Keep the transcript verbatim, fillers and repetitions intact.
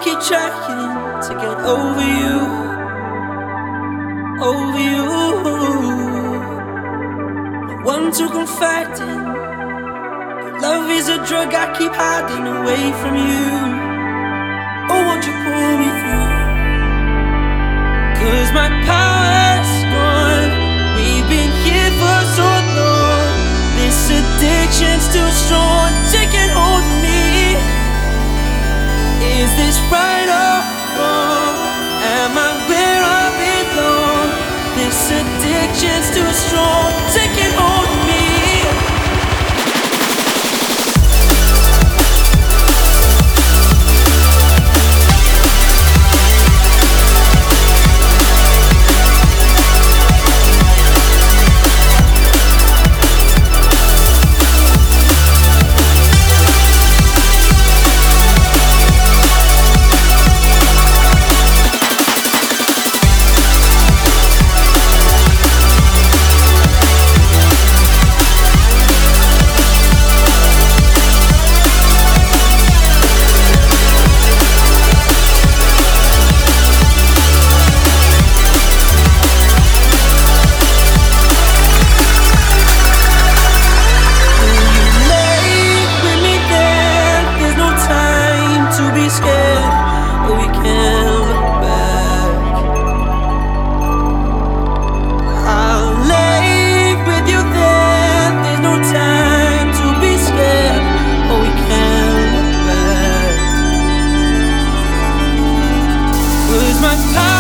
keep trying to get over you, over you. No one to confide in. Your love is a drug I keep hiding away from you. Oh, won't you pull me through? Cause my power's gone. We've been here for so long. This addiction's too strong, taking hold of me. Is this right or wrong? Am I where I belong? This addiction's too strong, taking hold of me. My